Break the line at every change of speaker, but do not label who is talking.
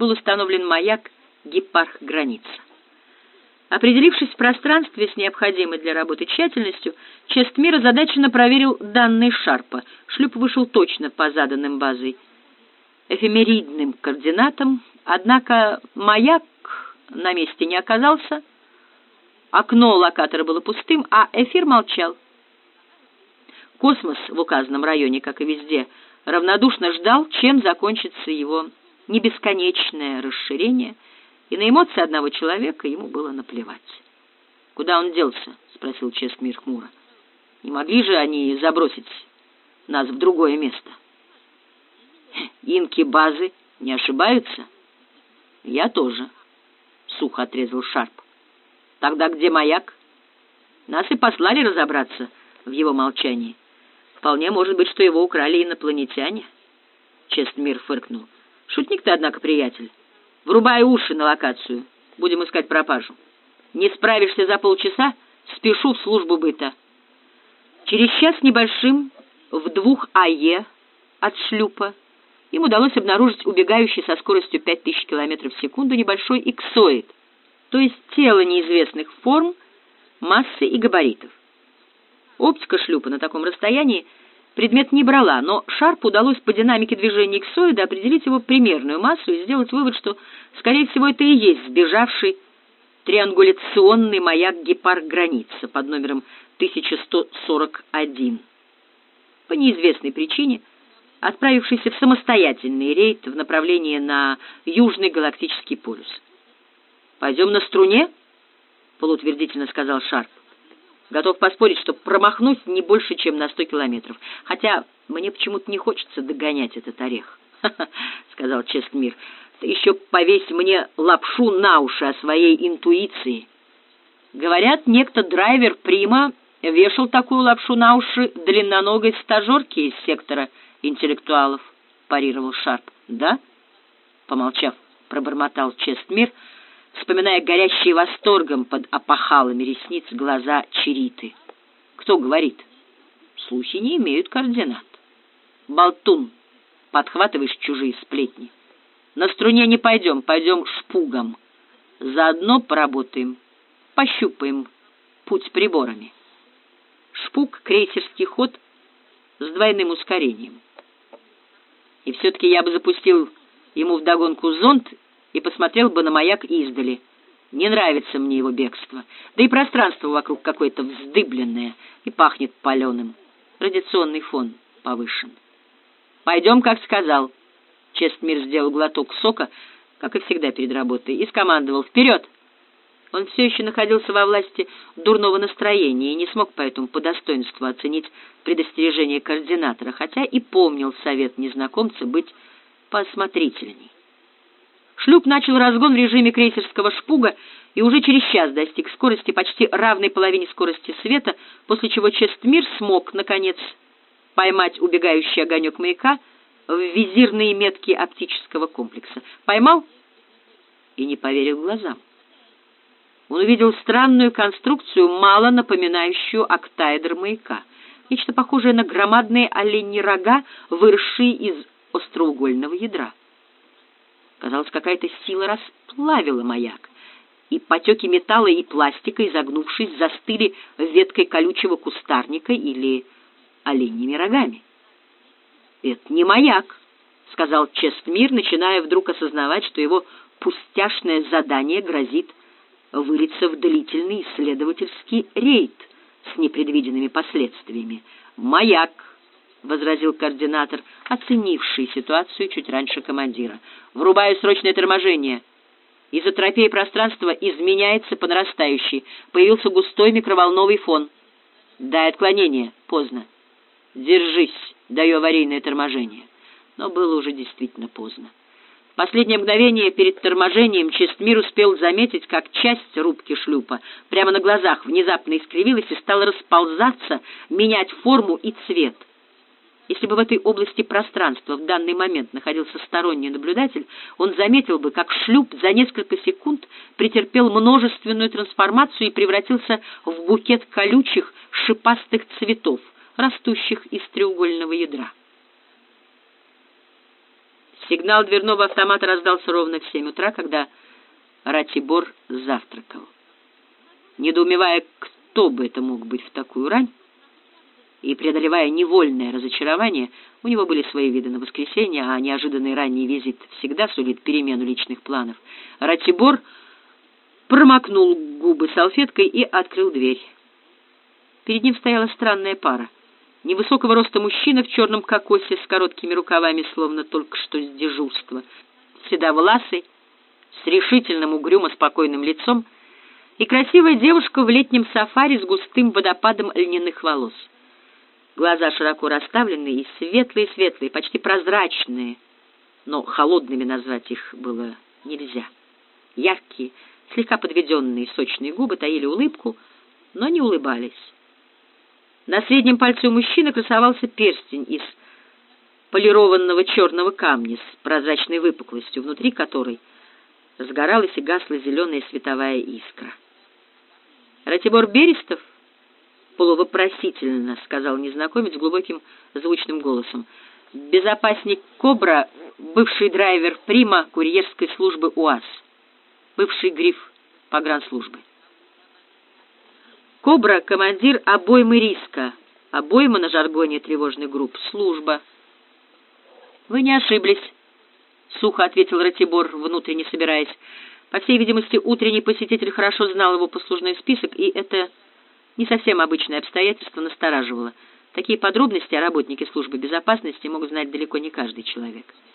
был установлен маяк «Гепард-граница». Определившись в пространстве с необходимой для работы тщательностью, Честмир озадаченно проверил данные Шарпа. Шлюп вышел точно по заданным базой эфемеридным координатам, однако маяк на месте не оказался, окно локатора было пустым, а эфир молчал. Космос в указанном районе, как и везде, равнодушно ждал, чем закончится его небесконечное расширение, и на эмоции одного человека ему было наплевать. «Куда он делся?» — спросил Честмир хмуро. «Не могли же они забросить нас в другое место?» «Инки базы не ошибаются?» «Я тоже», — сухо отрезал Шарп. «Тогда где маяк?» «Нас и послали разобраться в его молчании. Вполне может быть, что его украли инопланетяне». Честмир фыркнул. «Шутник ты, однако, приятель. Врубай уши на локацию. Будем искать пропажу. Не справишься за полчаса — спешу в службу быта». Через час небольшим в 2 АЕ от шлюпа им удалось обнаружить убегающий со скоростью 5000 км в секунду небольшой иксоид, то есть тело неизвестных форм, массы и габаритов. Оптика шлюпа на таком расстоянии предмет не брала, но Шарпу удалось по динамике движения иксоида определить его примерную массу и сделать вывод, что, скорее всего, это и есть сбежавший триангуляционный маяк «Гепард-граница» под номером 1141. По неизвестной причине отправившийся в самостоятельный рейд в направлении на Южный галактический полюс. «Пойдем на струне?» — полуутвердительно сказал Шарп. «Готов поспорить, что промахнусь не больше, чем на 100 километров. Хотя мне почему-то не хочется догонять этот орех». «Ха-ха», — сказал Честмир, — «ты еще повесь мне лапшу на уши о своей интуиции». «Говорят, некто драйвер Прима вешал такую лапшу на уши длинноногой стажерки из сектора интеллектуалов», — парировал Шарп. «Да?» — помолчав, пробормотал Честмир, вспоминая горящие восторгом под опахалами ресниц глаза Чириты. «Кто говорит?» «Слухи не имеют координат». «Болтун, подхватываешь чужие сплетни. На струне не пойдем, пойдем шпугом. Заодно поработаем, пощупаем путь приборами». Шпуг — крейсерский ход с двойным ускорением. И все-таки я бы запустил ему вдогонку зонд и посмотрел бы на маяк издали. Не нравится мне его бегство. Да и пространство вокруг какое-то вздыбленное и пахнет паленым. Радиационный фон повышен. «Пойдем, как сказал». Честмир сделал глоток сока, как и всегда перед работой, и скомандовал: «Вперед!». Он все еще находился во власти дурного настроения и не смог поэтому по достоинству оценить предостережение координатора, хотя и помнил совет незнакомца быть поосмотрительней. Шлюп начал разгон в режиме крейсерского шпуга и уже через час достиг скорости почти равной половине скорости света, после чего Честмир смог, наконец, поймать убегающий огонек маяка в визирные метки оптического комплекса. Поймал и не поверил глазам. Он увидел странную конструкцию, мало напоминающую октаэдр маяка. Нечто похожее на громадные оленьи рога, выросшие из остроугольного ядра. Казалось, какая-то сила расплавила маяк, и потеки металла и пластика, изогнувшись, застыли веткой колючего кустарника или оленьими рогами. «Это не маяк», — сказал Честмир, начиная вдруг осознавать, что его пустяшное задание грозит вылиться в длительный исследовательский рейд с непредвиденными последствиями. «Маяк», — возразил координатор, оценивший ситуацию чуть раньше командира. «Врубаю срочное торможение. Изотропия пространства изменяется по нарастающей. Появился густой микроволновый фон. Дай отклонение. Поздно. Держись. Даю аварийное торможение». Но было уже действительно поздно. В последнее мгновение перед торможением Честмир успел заметить, как часть рубки шлюпа прямо на глазах внезапно искривилась и стала расползаться, менять форму и цвет. Если бы в этой области пространства в данный момент находился сторонний наблюдатель, он заметил бы, как шлюп за несколько секунд претерпел множественную трансформацию и превратился в букет колючих шипастых цветов, растущих из треугольного ядра. Сигнал дверного автомата раздался ровно в 7 утра, когда Ратибор завтракал. Недоумевая, кто бы это мог быть в такую рань, и преодолевая невольное разочарование, у него были свои виды на воскресенье, а неожиданный ранний визит всегда сулит перемену личных планов. Ратибор промокнул губы салфеткой и открыл дверь. Перед ним стояла странная пара. Невысокого роста мужчина в черном кокосе с короткими рукавами, словно только что с дежурства, седовласый, с решительным, угрюмо спокойным лицом, и красивая девушка в летнем сафари с густым водопадом льняных волос. Глаза широко расставленные и светлые-светлые, почти прозрачные, но холодными назвать их было нельзя. Яркие, слегка подведенные сочные губы таили улыбку, но не улыбались. На среднем пальце у мужчины красовался перстень из полированного черного камня с прозрачной выпуклостью, внутри которой сгоралась и гасла зеленая световая искра. «Ратибор Берестов?» — полувопросительно сказал незнакомец глубоким звучным голосом. «Безопасник Кобра, бывший драйвер Прима курьерской службы УАЗ, бывший гриф погранслужбы». Кобра — командир обоймы риска. Обойма на жаргоне тревожных групп — служба. «Вы не ошиблись», — сухо ответил Ратибор, внутренне собираясь. По всей видимости, утренний посетитель хорошо знал его послужной список, и это не совсем обычное обстоятельство настораживало. Такие подробности о работнике службы безопасности мог знать далеко не каждый человек.